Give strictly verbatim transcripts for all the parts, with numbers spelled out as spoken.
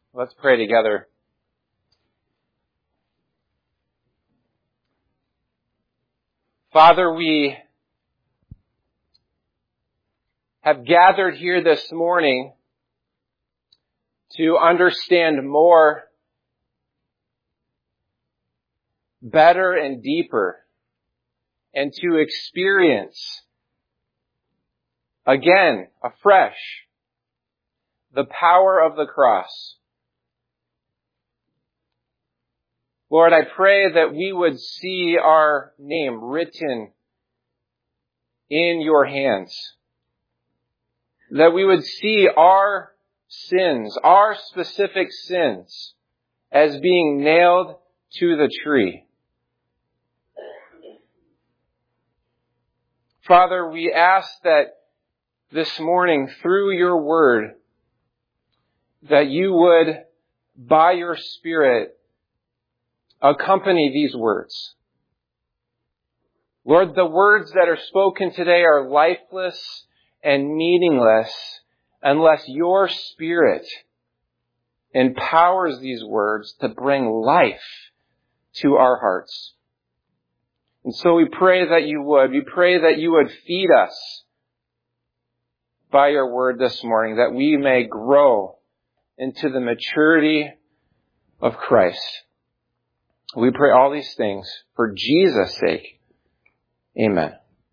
Let's pray together. Father, we have gathered here this morning to understand more, better and deeper, and to experience again, afresh, the power of the cross. Lord, I pray that we would see our name written in your hands. That we would see our sins, our specific sins, as being nailed to the tree. Father, we ask that this morning, through your word, that you would, by your Spirit, accompany these words. Lord, the words that are spoken today are lifeless and meaningless unless your Spirit empowers these words to bring life to our hearts. And so we pray that you would. We pray that you would feed us by your word this morning, that we may grow into the maturity of Christ. We pray all these things for Jesus' sake. Amen.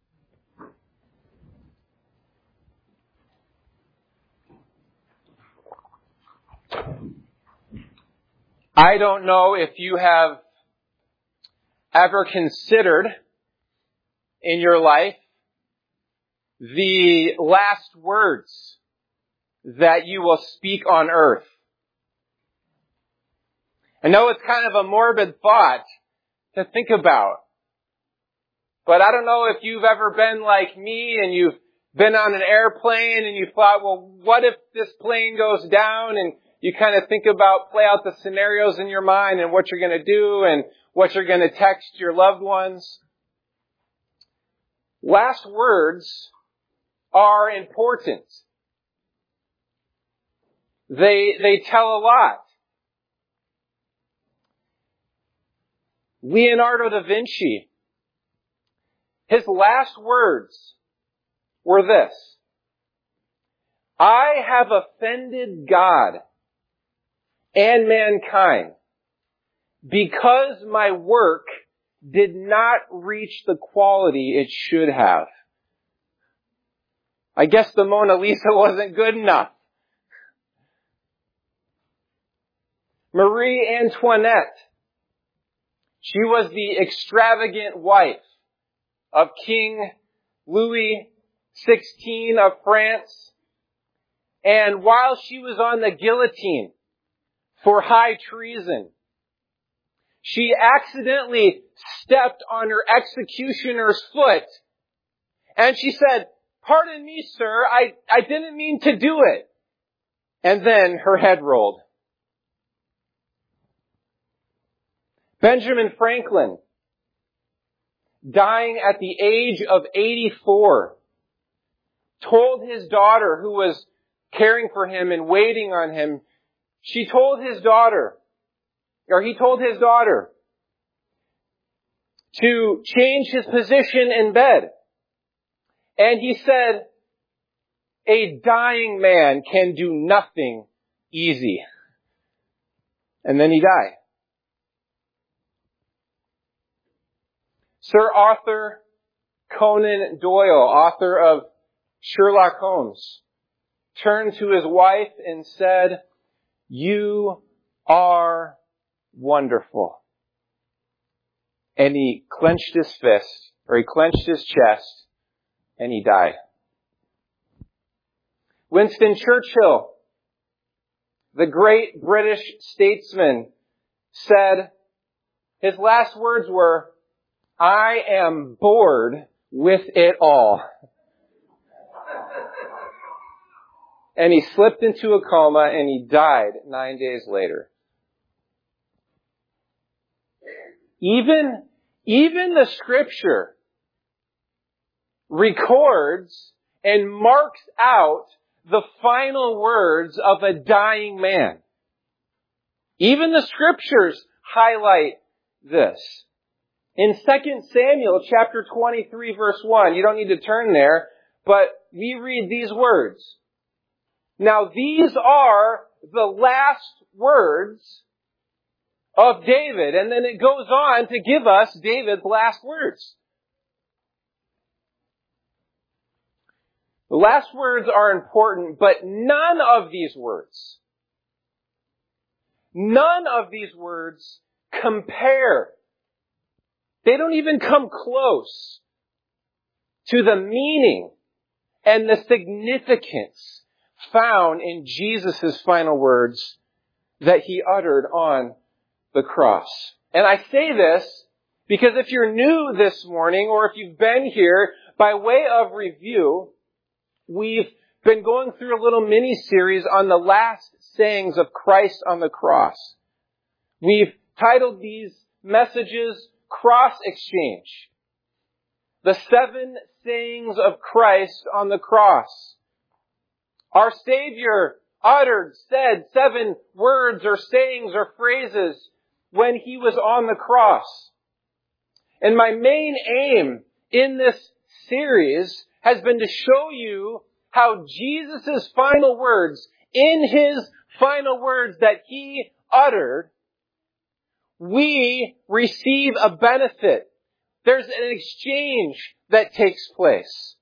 I don't know if you have ever considered in your life the last words that you will speak on earth. I know it's kind of a morbid thought to think about, but I don't know if you've ever been like me and you've been on an airplane and you thought, well, what if this plane goes down? And you kind of think about, play out the scenarios in your mind and what you're going to do and what you're going to text your loved ones. Last words are important. They, they tell a lot. Leonardo da Vinci, his last words were this: I have offended God and mankind because my work did not reach the quality it should have. I guess the Mona Lisa wasn't good enough. Marie Antoinette, she was the extravagant wife of King Louis the sixteenth of France. And while she was on the guillotine for high treason, she accidentally stepped on her executioner's foot. And she said, "Pardon me, sir, I, I didn't mean to do it." And then her head rolled. Benjamin Franklin, dying at the age of eighty-four, told his daughter, who was caring for him and waiting on him, she told his daughter, or he told his daughter, to change his position in bed. And he said, "A dying man can do nothing easy." And then he died. Sir Arthur Conan Doyle, author of Sherlock Holmes, turned to his wife and said, "You are wonderful." And he clenched his fist, or he clenched his chest, and he died. Winston Churchill, the great British statesman, said, his last words were, "I am bored with it all." And he slipped into a coma and he died nine days later. Even, even the scripture records and marks out the final words of a dying man. Even the scriptures highlight this. In Second Samuel chapter twenty-three verse one, you don't need to turn there, but we read these words. Now these are the last words of David. And then it goes on to give us David's last words. The last words are important, but none of these words, none of these words compare. They don't even come close to the meaning and the significance found in Jesus' final words that he uttered on the cross. And I say this because if you're new this morning, or if you've been here, by way of review, we've been going through a little mini-series on the last sayings of Christ on the cross. We've titled these messages Cross Exchange. The seven sayings of Christ on the cross. Our Savior uttered, said seven words or sayings or phrases when he was on the cross. And my main aim in this series has been to show you how Jesus' final words, in his final words that he uttered, we receive a benefit. There's an exchange that takes place.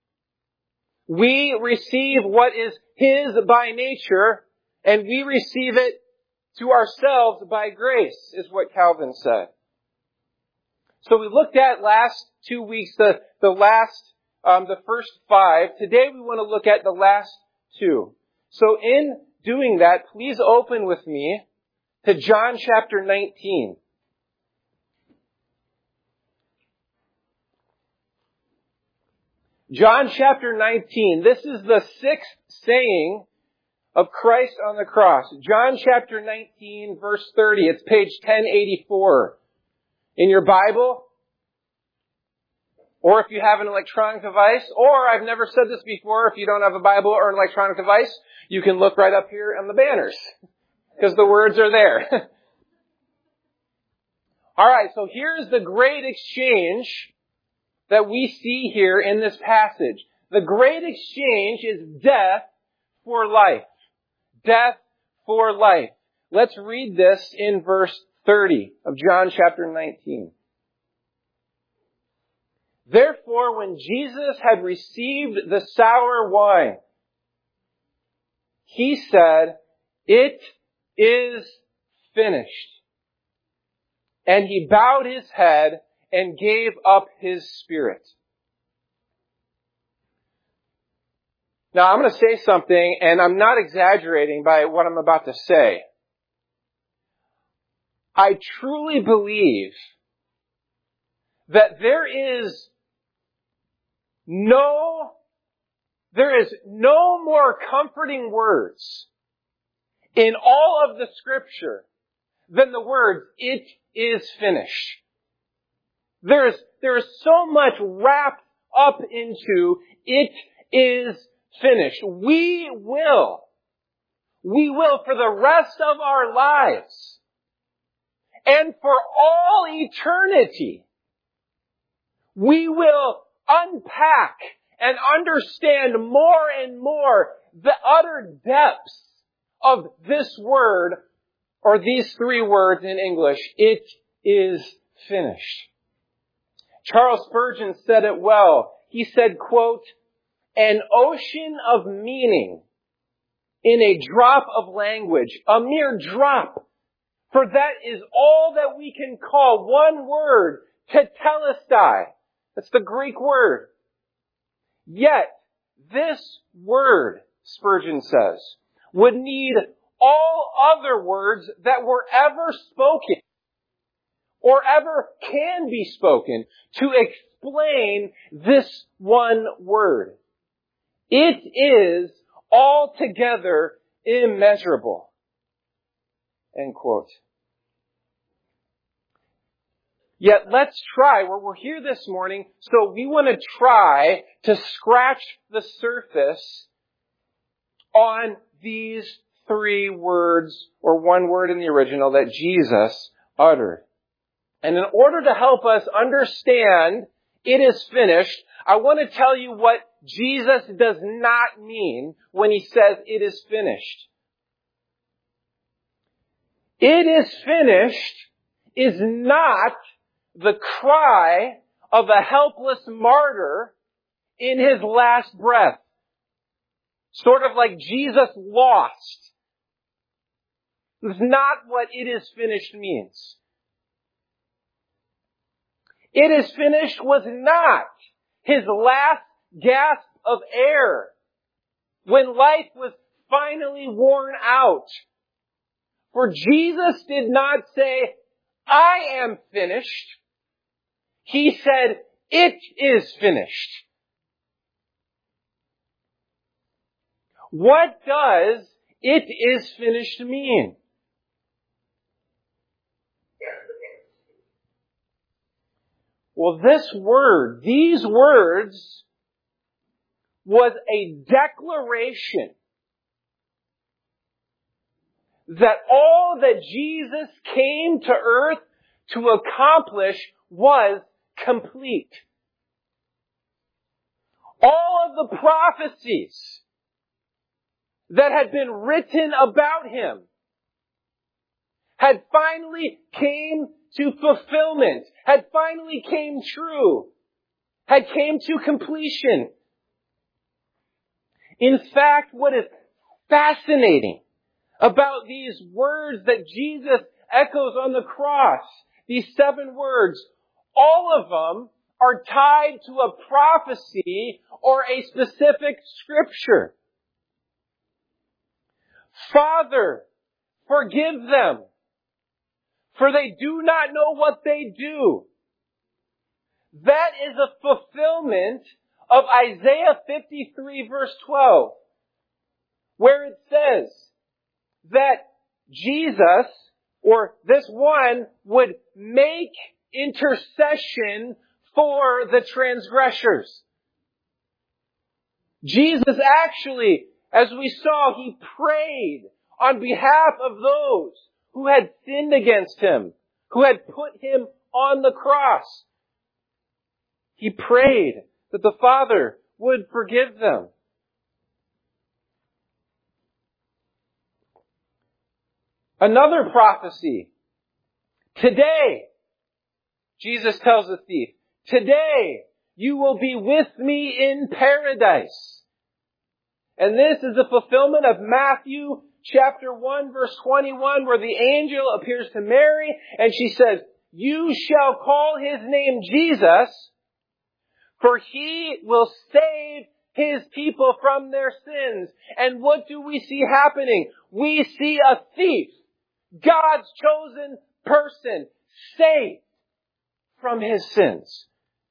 We receive what is his by nature, and we receive it to ourselves by grace, is what Calvin said. So we looked at last two weeks, the, the last, um, the first five. Today we want to look at the last two. So in doing that, please open with me to John chapter nineteen. John chapter nineteen. This is the sixth saying of Christ on the cross. John chapter nineteen, verse thirty. It's page ten eighty-four in your Bible. Or if you have an electronic device, or I've never said this before, if you don't have a Bible or an electronic device, you can look right up here on the banners, because the words are there. Alright, so here's the great exchange that we see here in this passage. The great exchange is death for life. Death for life. Let's read this in verse thirty of John chapter nineteen. Therefore, when Jesus had received the sour wine, he said, "It is finished." And he bowed his head and gave up his spirit. Now, I'm going to say something, and I'm not exaggerating by what I'm about to say. I truly believe that there is no, there is no more comforting words in all of the Scripture than the words, "It is finished." There is, there is so much wrapped up into, "It is finished." We will, we will for the rest of our lives and for all eternity, we will unpack and understand more and more the utter depths of this word, or these three words in English, "It is finished." Charles Spurgeon said it well. He said, quote, "An ocean of meaning in a drop of language, a mere drop, for that is all that we can call one word, tetelestai." That's the Greek word. Yet, this word, Spurgeon says, would need all other words that were ever spoken or ever can be spoken to explain this one word. It is altogether immeasurable. End quote. Yet let's try, we're, we're here this morning, so we want to try to scratch the surface on these three words, or one word in the original, that Jesus uttered. And in order to help us understand it is finished, I want to tell you what Jesus does not mean when he says it is finished. It is finished is not the cry of a helpless martyr in his last breath. Sort of like Jesus lost. It's not what it is finished means. It is finished was not his last gasp of air when life was finally worn out. For Jesus did not say, I am finished. He said, it is finished. What does it is finished mean? Well, this word, these words, was a declaration that all that Jesus came to earth to accomplish was complete. All of the prophecies that had been written about him had finally came to fulfillment, had finally came true, had came to completion. In fact, what is fascinating about these words that Jesus echoes on the cross, these seven words, all of them are tied to a prophecy or a specific scripture. Father, forgive them, for they do not know what they do. That is a fulfillment of Isaiah fifty-three verse twelve, where it says that Jesus, or this one, would make intercession for the transgressors. Jesus actually, as we saw, he prayed on behalf of those who had sinned against him, who had put him on the cross. He prayed that the Father would forgive them. Another prophecy. Today, Jesus tells the thief, today you will be with me in paradise. And this is the fulfillment of Matthew chapter one verse twenty-one, where the angel appears to Mary and she says, you shall call his name Jesus, for he will save his people from their sins. And what do we see happening? We see a thief, God's chosen person, saved from his sins.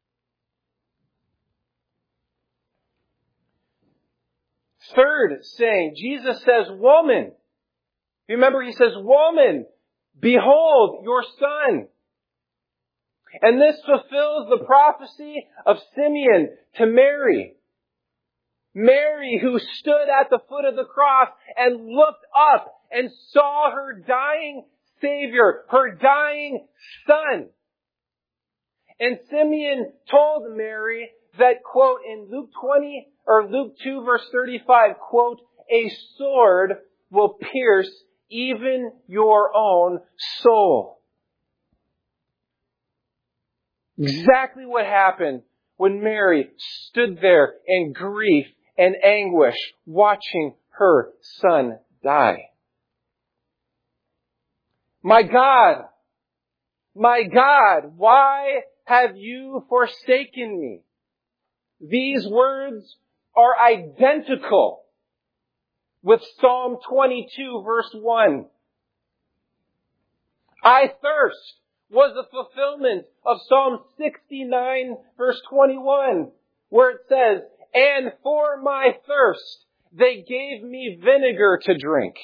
Third saying, Jesus says, woman. Remember, he says, woman, behold your son. And this fulfills the prophecy of Simeon to Mary. Mary, who stood at the foot of the cross and looked up and saw her dying Savior, her dying Son. And Simeon told Mary that, quote, in Luke twenty, or Luke two verse thirty-five, quote, a sword will pierce even your own soul. Exactly what happened when Mary stood there in grief and anguish, watching her son die. My God, my God, why have you forsaken me? These words are identical with Psalm twenty-two verse one. I thirst was the fulfillment of Psalm sixty-nine verse twenty-one, where it says, and for my thirst they gave me vinegar to drink.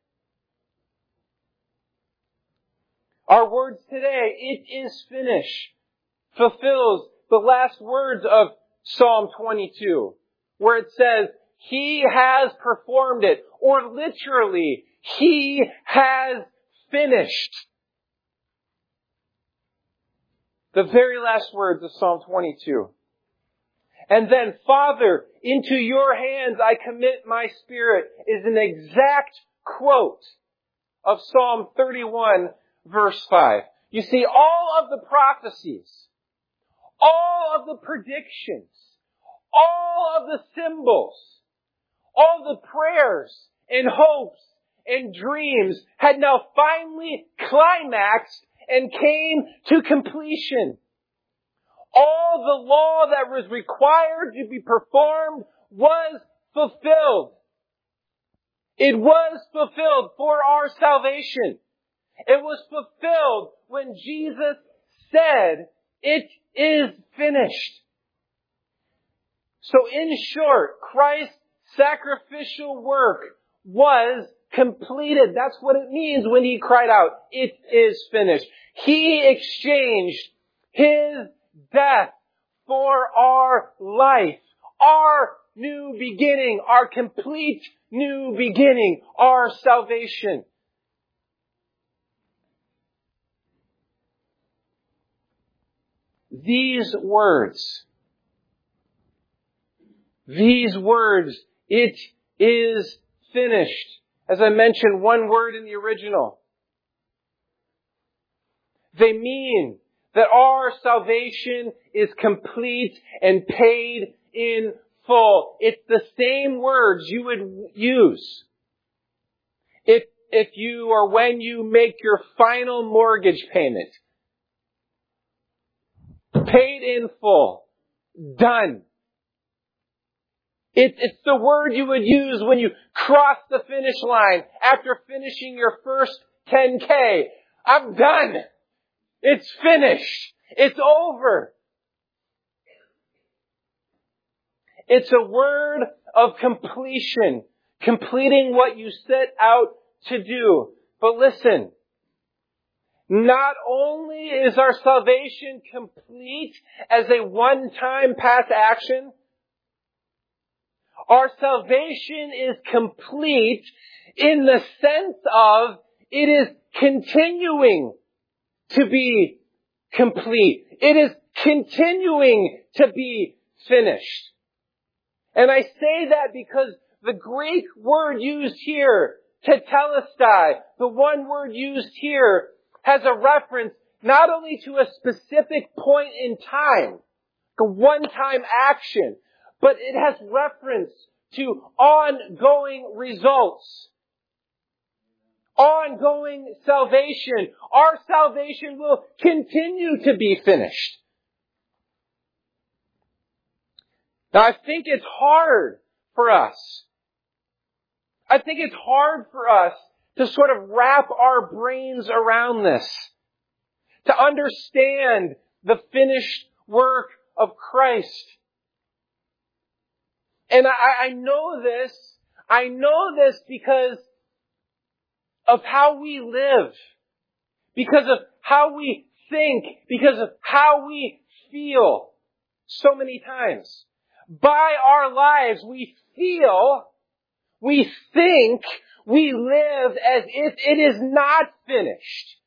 Our words today, it is finished, fulfills the last words of Psalm twenty-two, where it says, he has performed it. or literally, He has finished. The very last words of Psalm twenty-two. And then, Father, into your hands I commit my spirit, is an exact quote of Psalm thirty-one, verse five. You see, all of the prophecies, all of the predictions, all of the symbols, all the prayers and hopes and dreams had now finally climaxed and came to completion. All the law that was required to be performed was fulfilled. It was fulfilled for our salvation. It was fulfilled when Jesus said, "It is finished." So in short, Christ's sacrificial work was completed. That's what it means when He cried out, "It is finished." He exchanged His death for our life, our new beginning, our complete new beginning, our salvation. These words, these words, "It is finished." As I mentioned, one word in the original. They mean that our salvation is complete and paid in full. It's the same words you would use if, if you or when you make your final mortgage payment. Paid in full. Done. It, it's the word you would use when you cross the finish line after finishing your first ten K. I'm done. It's finished. It's over. It's a word of completion, completing what you set out to do. But listen, not only is our salvation complete as a one-time past action, our salvation is complete in the sense of it is continuing to be complete. It is continuing to be finished. And I say that because the Greek word used here, tetelestai, the one word used here, has a reference not only to a specific point in time, a one-time action, but it has reference to ongoing results. Ongoing salvation. Our salvation will continue to be finished. Now I think it's hard for us. I think it's hard for us to sort of wrap our brains around this. To understand the finished work of Christ. And I, I know this. I know this because of how we live. Because of how we think. Because of how we feel. So many times. By our lives, we feel, we think, we live as if it is not finished.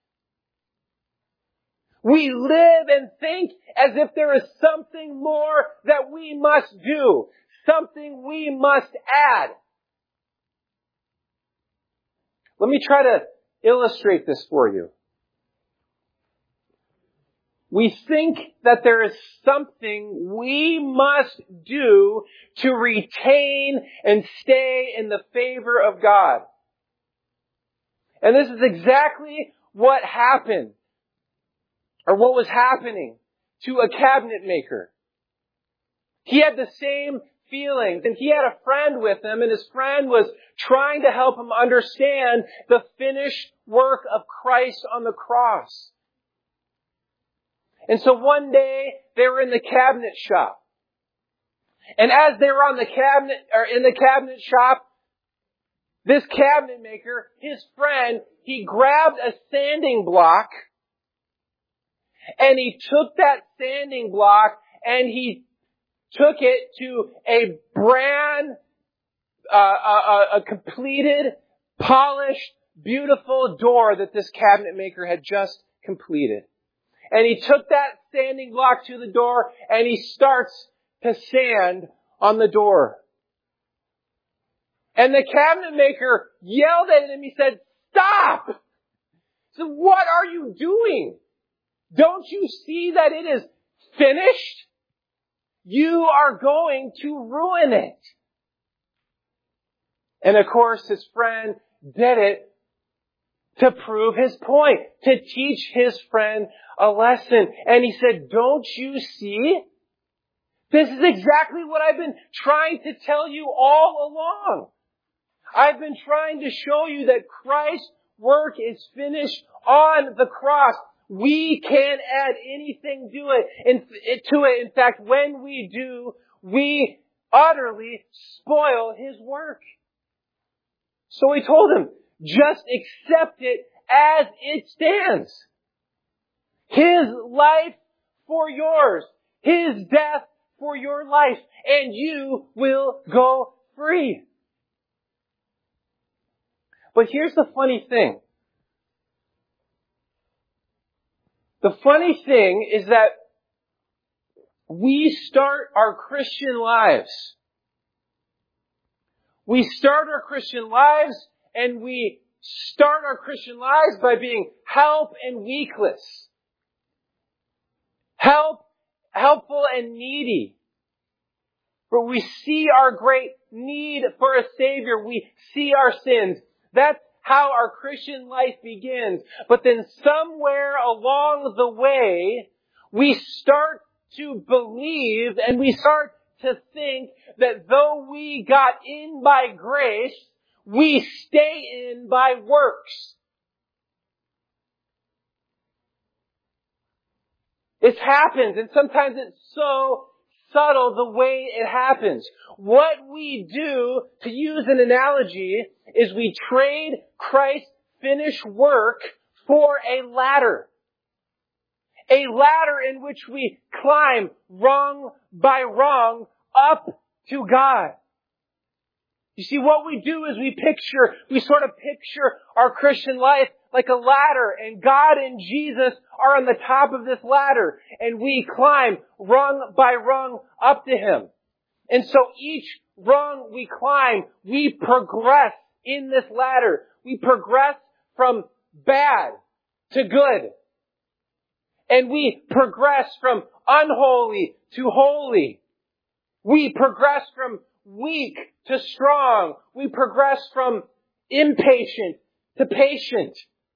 We live and think as if there is something more that we must do. Something we must add. Let me try to illustrate this for you. We think that there is something we must do to retain and stay in the favor of God. And this is exactly what happened, or what was happening to a cabinet maker. He had the same feelings, and he had a friend with him, and his friend was trying to help him understand the finished work of Christ on the cross. And so one day, they were in the cabinet shop. And as they were on the cabinet, or in the cabinet shop, this cabinet maker, his friend, he grabbed a sanding block, and he took that sanding block, and he took it to a brand, uh, a, a completed, polished, beautiful door that this cabinet maker had just completed. And he took that sanding block to the door and he starts to sand on the door. And the cabinet maker yelled at him. He said, "Stop! So what are you doing? Don't you see that it is finished? You are going to ruin it." And of course, his friend did it to prove his point, to teach his friend a lesson. And he said, "Don't you see? This is exactly what I've been trying to tell you all along. I've been trying to show you that Christ's work is finished on the cross. We can't add anything to it. In, to it. In fact, when we do, we utterly spoil His work." So he told him, just accept it as it stands. His life for yours. His death for your life. And you will go free. But here's the funny thing. The funny thing is that we start our Christian lives. We start our Christian lives and we start our Christian lives by being help and weakless. Help, helpful and needy. But we see our great need for a Savior. We see our sins. That's how our Christian life begins. But then somewhere along the way, we start to believe and we start to think that though we got in by grace, we stay in by works. It happens, and sometimes it's so subtle the way it happens. What we do, to use an analogy, is we trade Christ's finished work for a ladder. A ladder in which we climb rung by rung up to God. You see, what we do is we picture, we sort of picture our Christian life like a ladder, and God and Jesus are on the top of this ladder, and we climb rung by rung up to Him. And so each rung we climb, we progress in this ladder. We progress from bad to good. And we progress from unholy to holy. We progress from weak to strong. We progress from impatient to patient.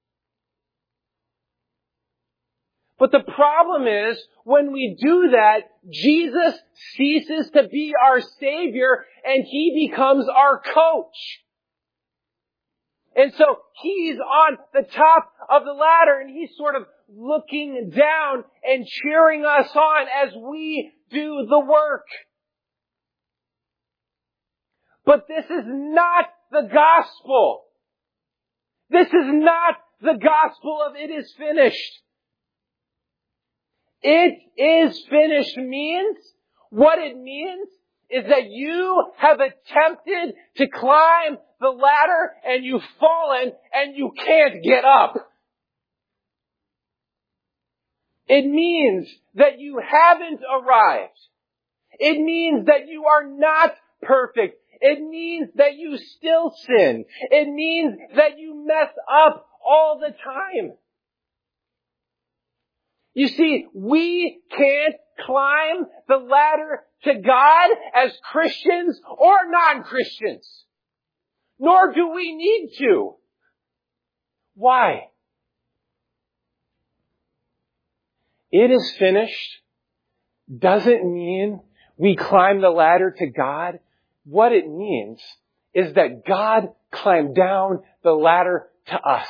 But the problem is, when we do that, Jesus ceases to be our Savior and He becomes our coach. And so He's on the top of the ladder and He's sort of looking down and cheering us on as we do the work. But this is not the gospel. This is not the gospel of it is finished. It is finished means, what it means is that you have attempted to climb the ladder and you've fallen and you can't get up. It means that you haven't arrived. It means that you are not perfect. It means that you still sin. It means that you mess up all the time. You see, we can't climb the ladder to God as Christians or non-Christians. Nor do we need to. Why? It is finished doesn't mean we climb the ladder to God. What it means is that God climbed down the ladder to us.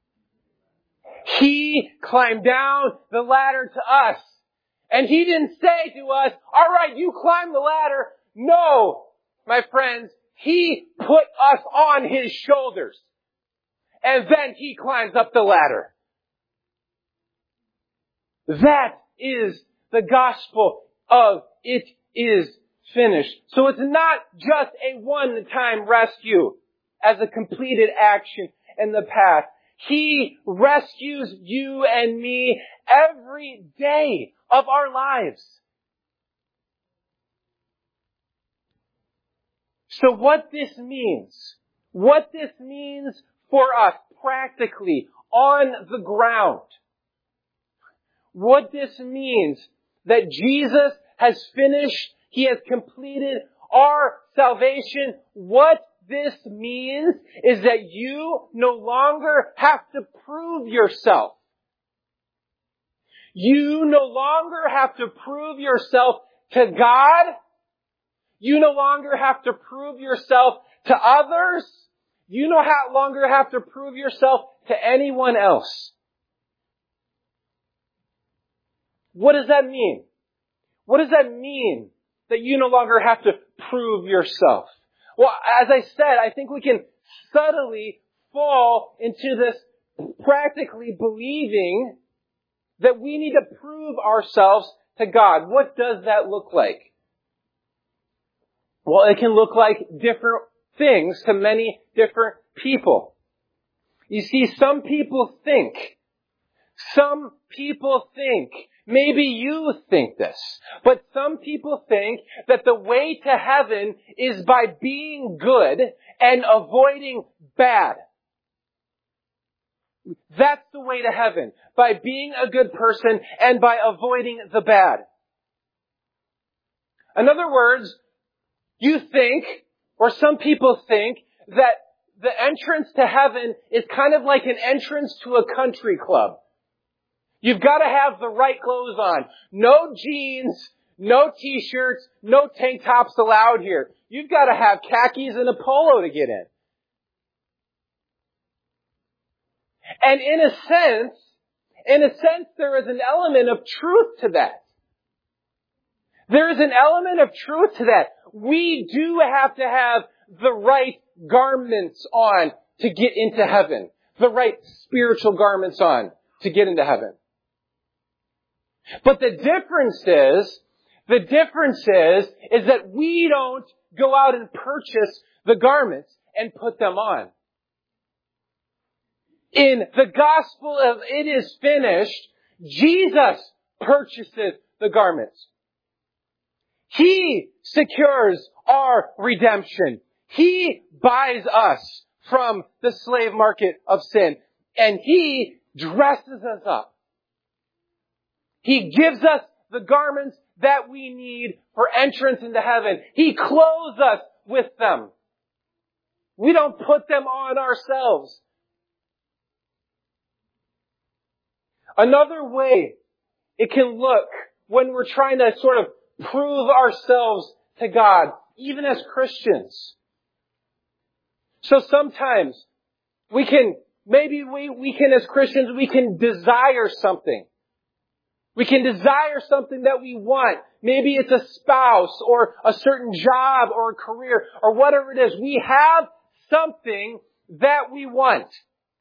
He climbed down the ladder to us. And He didn't say to us, all right, you climb the ladder. No, my friends, He put us on His shoulders. And then He climbs up the ladder. That is the gospel of it is finished. So it's not just a one-time rescue as a completed action in the past. He rescues you and me every day of our lives. So what this means, what this means for us practically on the ground, what this means that Jesus has finished, He has completed our salvation. What this means is that you no longer have to prove yourself. You no longer have to prove yourself to God. You no longer have to prove yourself to others. You no longer have to prove yourself to anyone else. What does that mean? What does that mean that you no longer have to prove yourself? Well, as I said, I think we can subtly fall into this practically believing that we need to prove ourselves to God. What does that look like? Well, it can look like different things to many different people. You see, some people think, some people think, maybe you think this, but some people think that the way to heaven is by being good and avoiding bad. That's the way to heaven, by being a good person and by avoiding the bad. In other words, you think, or some people think, that the entrance to heaven is kind of like an entrance to a country club. You've got to have the right clothes on. No jeans, no t-shirts, no tank tops allowed here. You've got to have khakis and a polo to get in. And in a sense, in a sense, there is an element of truth to that. There is an element of truth to that. We do have to have the right garments on to get into heaven. The right spiritual garments on to get into heaven. But the difference is, the difference is, is that we don't go out and purchase the garments and put them on. In the gospel of it is finished, Jesus purchases the garments. He secures our redemption. He buys us from the slave market of sin. And He dresses us up. He gives us the garments that we need for entrance into heaven. He clothes us with them. We don't put them on ourselves. Another way it can look when we're trying to sort of prove ourselves to God, even as Christians. So sometimes we can, maybe we, we can as Christians, we can desire something. We can desire something that we want. Maybe it's a spouse or a certain job or a career or whatever it is. We have something that we want.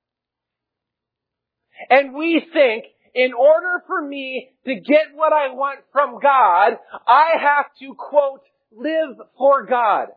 And we think, in order for me to get what I want from God, I have to, quote, live for God.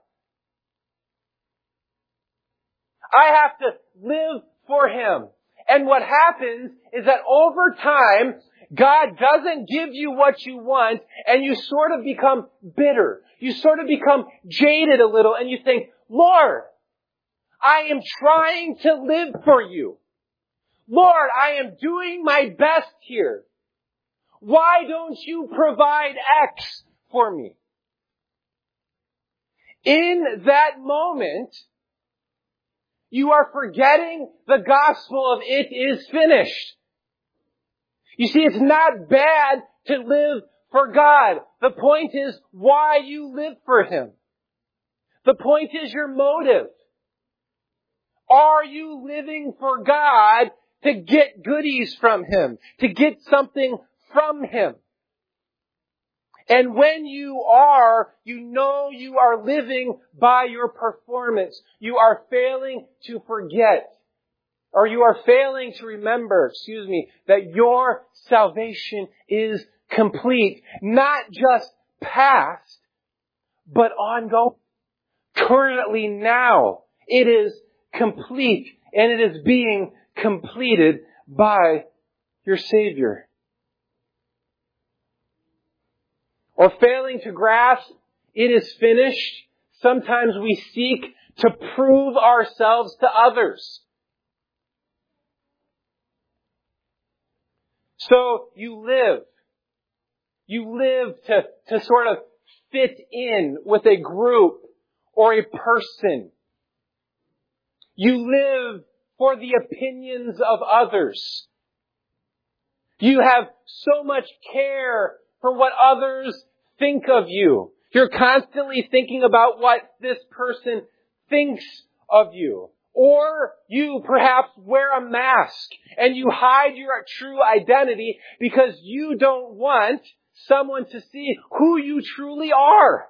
I have to live for Him. And what happens is that over time, God doesn't give you what you want, and you sort of become bitter. You sort of become jaded a little, and you think, Lord, I am trying to live for you. Lord, I am doing my best here. Why don't you provide X for me? In that moment, you are forgetting the gospel of it is finished. You see, it's not bad to live for God. The point is why you live for Him. The point is your motive. Are you living for God to get goodies from Him, to get something from Him? And when you are, you know you are living by your performance. You are failing to forget, or you are failing to remember, excuse me, that your salvation is complete. Not just past, but ongoing. Currently now, it is complete, and it is being completed by your Savior. Or failing to grasp, it is finished. Sometimes we seek to prove ourselves to others. So you live. You live to, to sort of fit in with a group or a person. You live for the opinions of others. You have so much care for what others think of you. You're constantly thinking about what this person thinks of you. Or you perhaps wear a mask and you hide your true identity because you don't want someone to see who you truly are.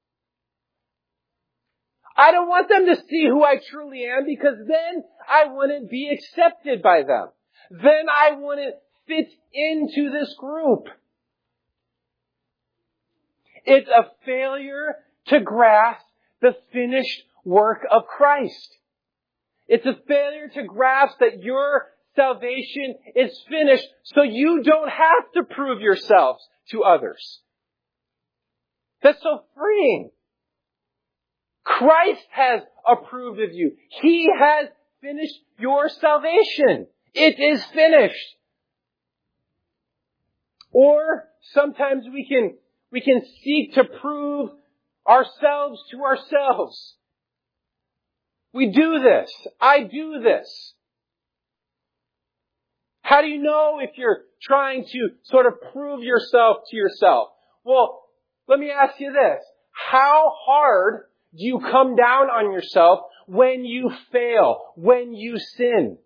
I don't want them to see who I truly am because then I wouldn't be accepted by them. Then I wouldn't fit into this group. It's a failure to grasp the finished work of Christ. It's a failure to grasp that your salvation is finished so you don't have to prove yourselves to others. That's so freeing. Christ has approved of you. He has finished your salvation. It is finished. Or sometimes we can, we can seek to prove ourselves to ourselves. We do this. I do this. How do you know if you're trying to sort of prove yourself to yourself? Well, let me ask you this. How hard do you come down on yourself when you fail, when you sin?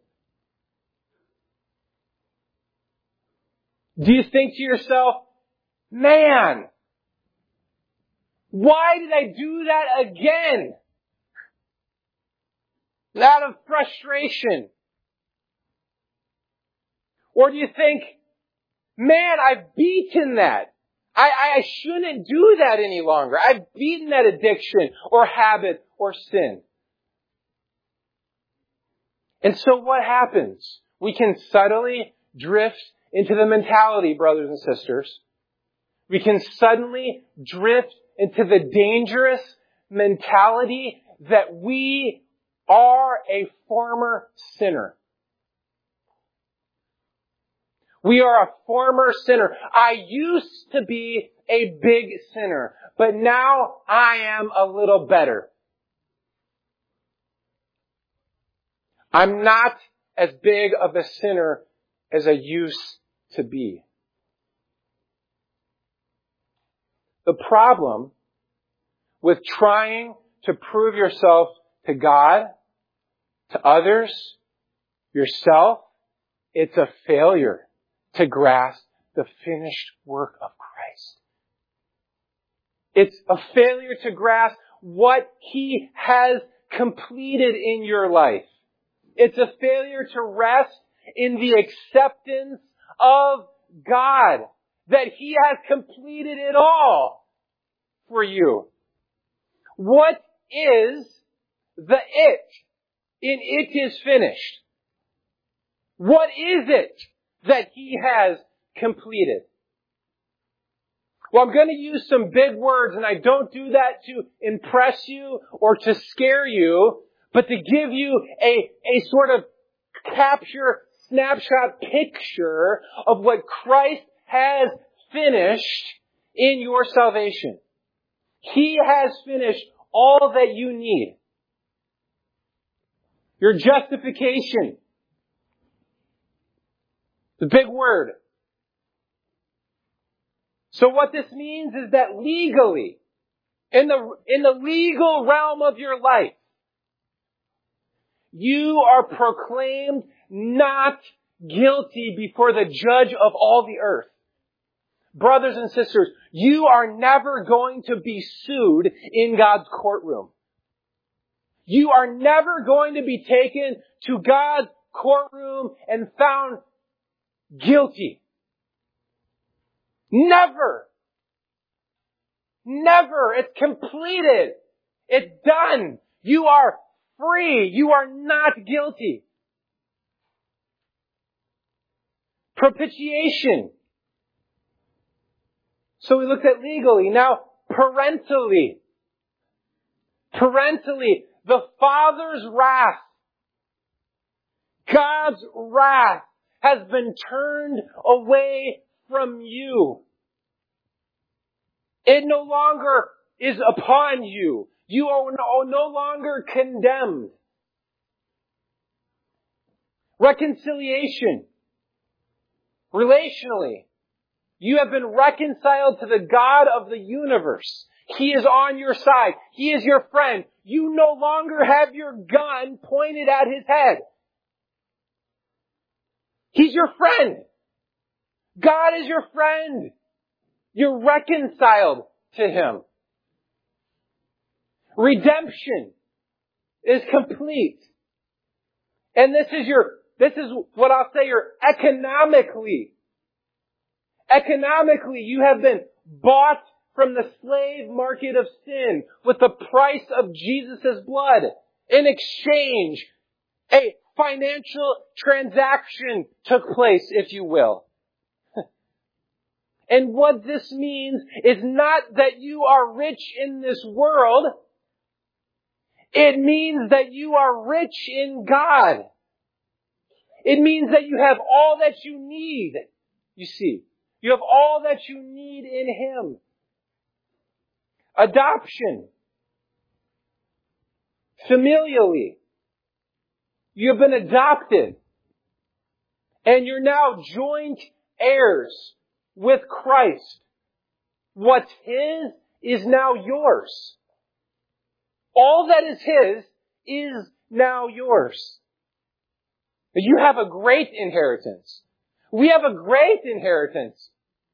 Do you think to yourself, man, why did I do that again? Out of frustration. Or do you think, man, I've beaten that. I, I shouldn't do that any longer. I've beaten that addiction or habit or sin. And so what happens? We can subtly drift into the mentality, brothers and sisters. We can suddenly drift into the dangerous mentality that we are a former sinner. We are a former sinner. I used to be a big sinner, but now I am a little better. I'm not as big of a sinner as I used to be. The problem with trying to prove yourself to God, to others, yourself, it's a failure to grasp the finished work of Christ. It's a failure to grasp what He has completed in your life. It's a failure to rest in the acceptance of God, that He has completed it all for you. What is the it in it is finished? What is it that He has completed? Well, I'm going to use some big words, and I don't do that to impress you or to scare you, but to give you a, a sort of capture, snapshot picture of what Christ has finished in your salvation. He has finished all that you need. Your justification. The big word. So what this means is that legally, in the, in the legal realm of your life, you are proclaimed not guilty before the judge of all the earth. Brothers and sisters, you are never going to be sued in God's courtroom. You are never going to be taken to God's courtroom and found guilty. Never. Never. It's completed. It's done. You are free. You are not guilty. Propitiation. So we looked at legally. Now, parentally. Parentally. The Father's wrath. God's wrath has been turned away from you. It no longer is upon you. You are no longer condemned. Reconciliation. Relationally. You have been reconciled to the God of the universe. He is on your side. He is your friend. You no longer have your gun pointed at his head. He's your friend. God is your friend. You're reconciled to him. Redemption is complete. And this is your, this is what I'll say, your economically. Economically, you have been bought from the slave market of sin with the price of Jesus' blood. In exchange, a financial transaction took place, if you will. And what this means is not that you are rich in this world. It means that you are rich in God. It means that you have all that you need, you see. You have all that you need in Him. Adoption. Familially. You have been adopted. And you're now joint heirs with Christ. What's His is now yours. All that is His is now yours. You have a great inheritance. We have a great inheritance.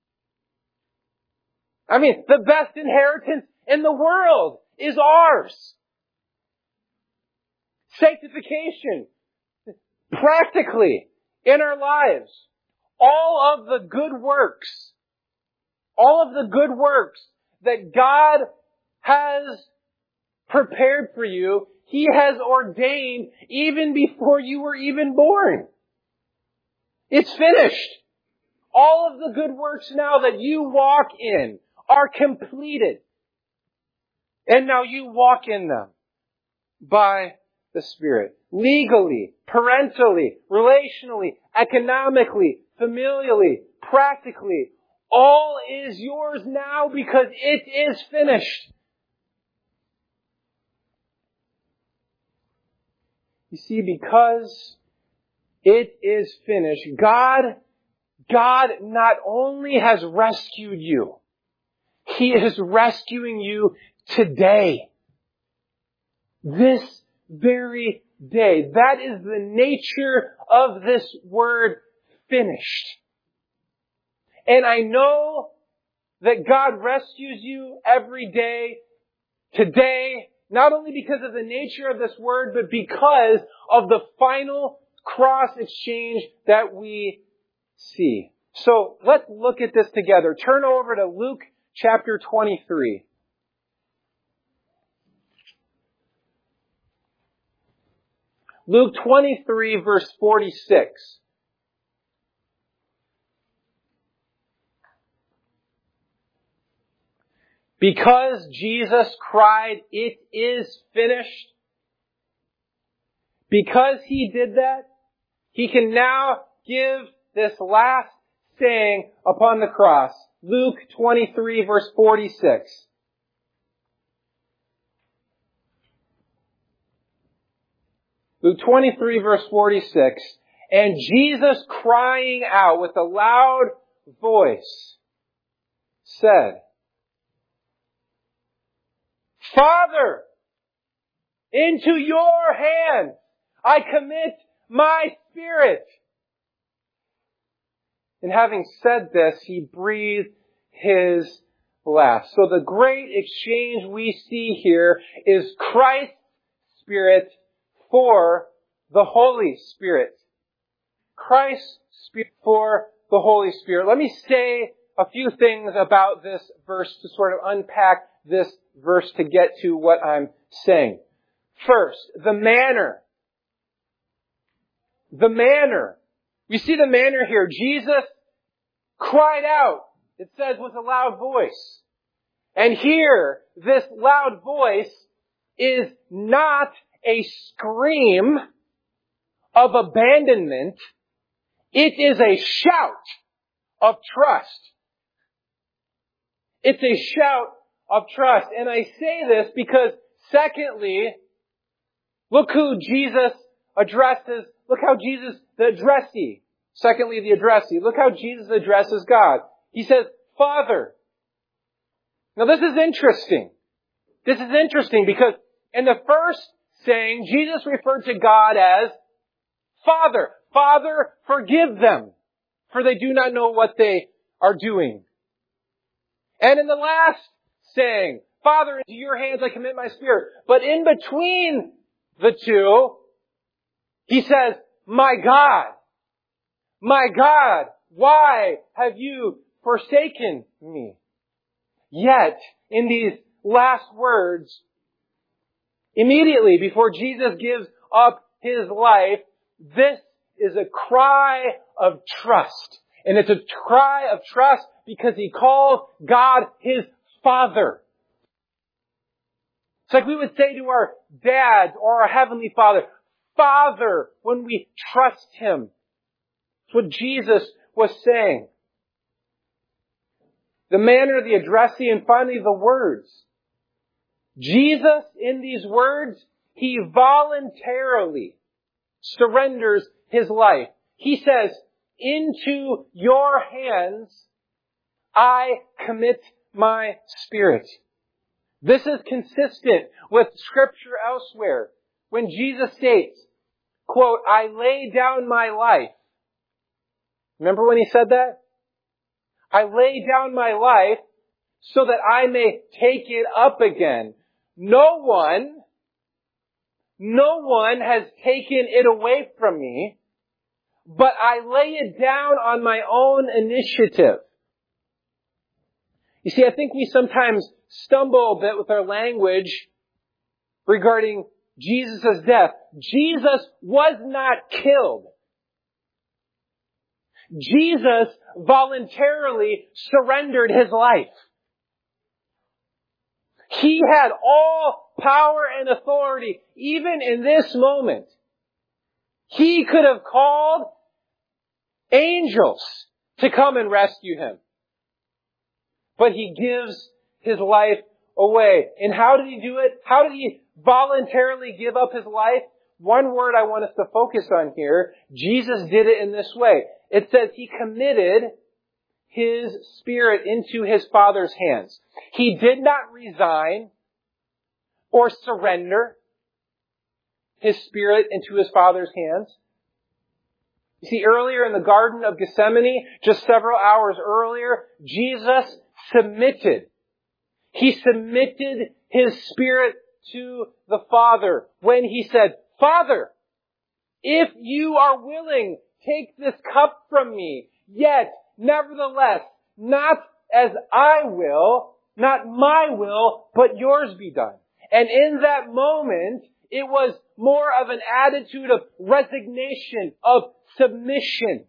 I mean, the best inheritance in the world is ours. Sanctification. Practically, in our lives. All of the good works. All of the good works that God has prepared for you, He has ordained even before you were even born. It's finished. All of the good works now that you walk in are completed. And now you walk in them by the Spirit. Legally, parentally, relationally, economically, familially, practically. All is yours now because it is finished. You see, because it is finished, God, God not only has rescued you, He is rescuing you today. This very day. That is the nature of this word, finished. And I know that God rescues you every day, today, not only because of the nature of this word, but because of the final cross exchange that we see. So let's look at this together. Turn over to Luke chapter twenty-three. Luke twenty-three verse forty-six. Because Jesus cried, "It is finished," because He did that, He can now give this last saying upon the cross. Luke twenty-three verse forty-six. Luke twenty-three verse forty-six. And Jesus, crying out with a loud voice, said, "Father, into your hands I commit my spirit." And having said this, He breathed His last. So the great exchange we see here is Christ's Spirit for the Holy Spirit. Christ's Spirit for the Holy Spirit. Let me say a few things about this verse to sort of unpack this verse to get to what I'm saying. First, the manner. The manner. We see the manner here. Jesus cried out, it says, with a loud voice. And here, this loud voice is not a scream of abandonment. It is a shout of trust. It's a shout of trust. And I say this because, secondly, look who Jesus addresses. Look how Jesus, the addressee. Secondly, the addressee. Look how Jesus addresses God. He says, Father. Now this is interesting. This is interesting because in the first saying, Jesus referred to God as Father. Father, forgive them, for they do not know what they are doing. And in the last saying, Father, into your hands I commit my spirit. But in between the two, he says, my God, my God, why have you forsaken me? Yet, in these last words, immediately before Jesus gives up his life, this is a cry of trust. And it's a cry of trust because he calls God his Father. It's like we would say to our dads or our Heavenly Father, Father, when we trust him. That's what Jesus was saying. The manner, the addressee, and finally the words. Jesus, in these words, he voluntarily surrenders his life. He says, into your hands I commit my spirit. This is consistent with Scripture elsewhere. When Jesus states, quote, I lay down my life. Remember when he said that? I lay down my life so that I may take it up again. No one, no one has taken it away from me, but I lay it down on my own initiative. You see, I think we sometimes stumble a bit with our language regarding Jesus' death. Jesus was not killed. Jesus voluntarily surrendered his life. He had all power and authority, even in this moment. He could have called angels to come and rescue him. But he gives his life away. And how did he do it? How did he voluntarily give up his life? One word I want us to focus on here. Jesus did it in this way. It says he committed his spirit into his Father's hands. He did not resign or surrender his spirit into his Father's hands. You see, earlier in the Garden of Gethsemane, just several hours earlier, Jesus submitted. He submitted his spirit to the Father when he said, Father, if you are willing, take this cup from me. Yet, nevertheless, not as I will, not my will, but yours be done. And in that moment, it was more of an attitude of resignation, of submission.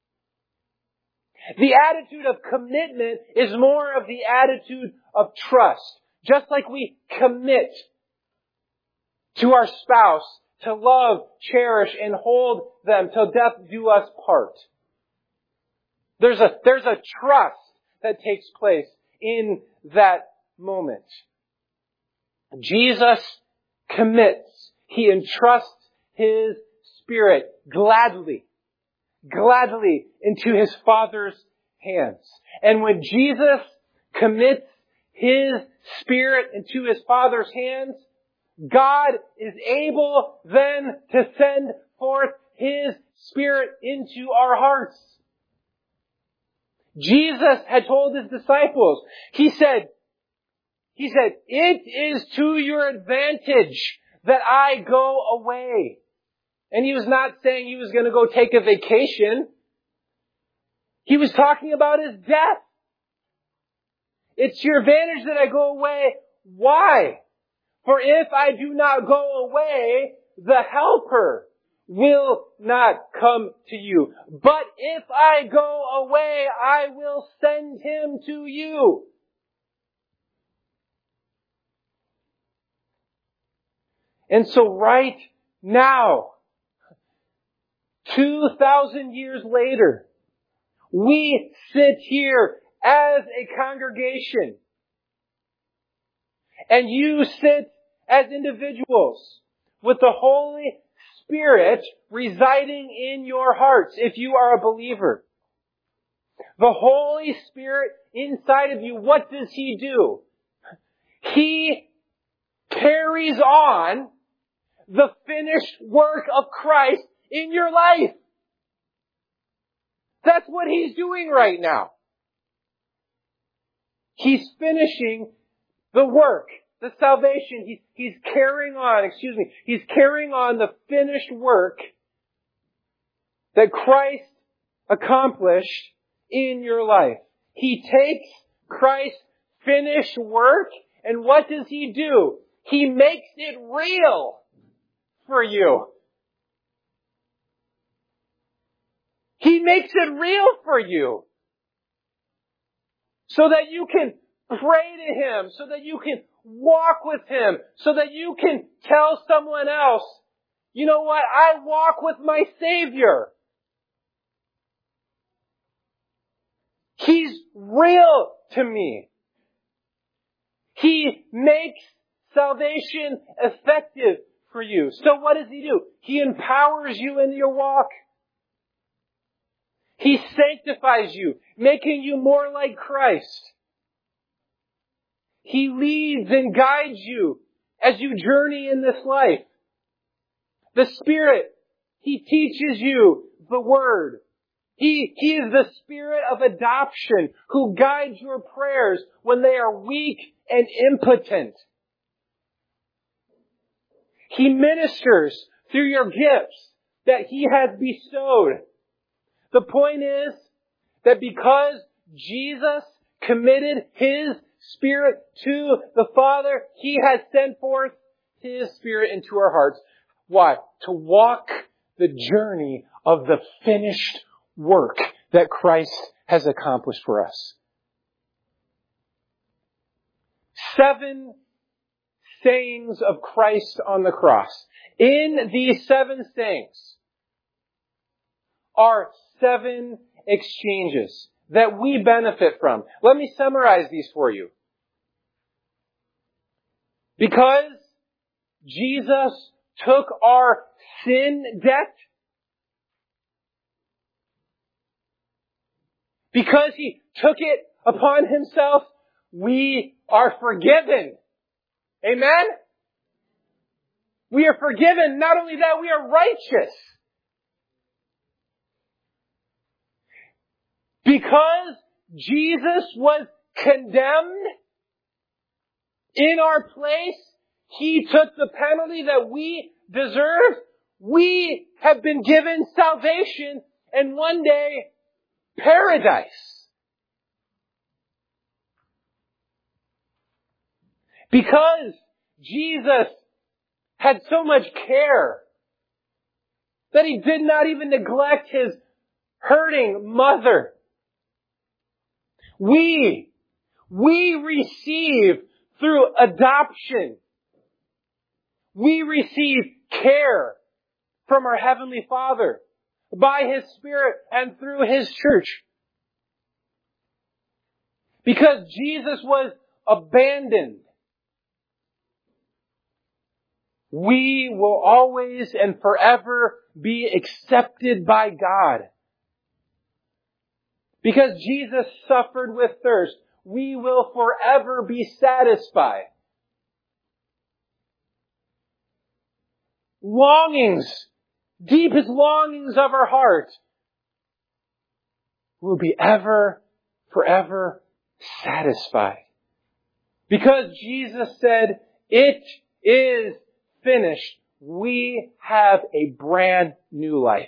The attitude of commitment is more of the attitude of trust. Just like we commit to our spouse to love, cherish, and hold them till death do us part. There's a, there's a trust that takes place in that moment. Jesus commits. He entrusts his spirit gladly, gladly into his Father's hands. And when Jesus commits his spirit into his Father's hands, God is able then to send forth his Spirit into our hearts. Jesus had told his disciples, he said, he said, it is to your advantage that I go away. And he was not saying he was going to go take a vacation. He was talking about his death. It's to your advantage that I go away. Why? For if I do not go away, the Helper will not come to you. But if I go away, I will send him to you. And so right now, two thousand years later, we sit here as a congregation. And you sit as individuals with the Holy Spirit residing in your hearts if you are a believer. The Holy Spirit inside of you, what does He do? He carries on the finished work of Christ in your life. That's what He's doing right now. He's finishing the work, the salvation. He's, he's carrying on, excuse me, He's carrying on the finished work that Christ accomplished in your life. He takes Christ's finished work, and what does He do? He makes it real for you. He makes it real for you. So that you can pray to Him, so that you can walk with Him, so that you can tell someone else, you know what, I walk with my Savior. He's real to me. He makes salvation effective for you. So what does He do? He empowers you in your walk. He sanctifies you, making you more like Christ. He leads and guides you as you journey in this life. The Spirit, He teaches you the Word. He, he is the Spirit of adoption who guides your prayers when they are weak and impotent. He ministers through your gifts that He has bestowed. The point is that because Jesus committed His Spirit to the Father, He has sent forth His Spirit into our hearts. Why? To walk the journey of the finished work that Christ has accomplished for us. Seven sayings of Christ on the cross. In these seven sayings are seven exchanges that we benefit from. Let me summarize these for you. Because Jesus took our sin debt, because He took it upon Himself, we are forgiven. Amen? We are forgiven. Not only that, we are righteous. Because Jesus was condemned in our place, He took the penalty that we deserve. We have been given salvation and one day paradise. Because Jesus had so much care that He did not even neglect His hurting mother. We, we receive through adoption. We receive care from our Heavenly Father by His Spirit and through His church. Because Jesus was abandoned, we will always and forever be accepted by God. Because Jesus suffered with thirst, we will forever be satisfied. Longings, deepest longings of our heart, will be ever, forever satisfied. Because Jesus said, it is finished, we have a brand new life.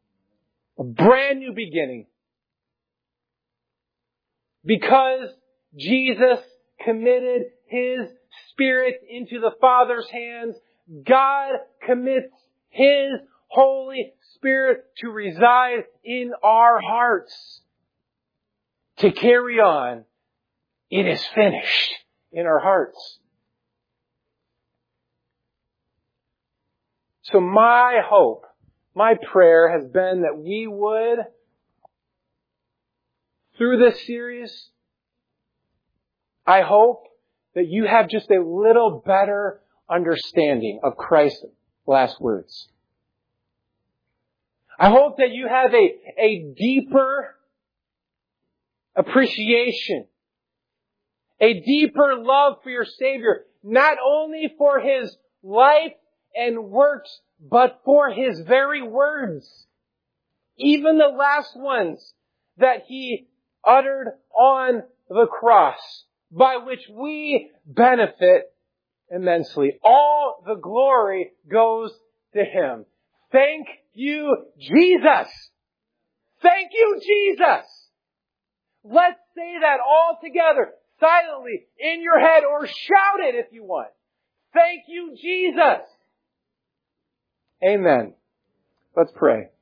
A brand new beginning. Because Jesus committed His Spirit into the Father's hands, God commits His Holy Spirit to reside in our hearts, to carry on. It is finished in our hearts. So my hope, my prayer has been that we would, through this series, I hope that you have just a little better understanding of Christ's last words. I hope that you have a, a deeper appreciation, a deeper love for your Savior, not only for His life and works, but for His very words. Even the last ones that He uttered on the cross, by which we benefit immensely. All the glory goes to Him. Thank you, Jesus! Thank you, Jesus! Let's say that all together, silently, in your head, or shout it if you want. Thank you, Jesus! Amen. Let's pray.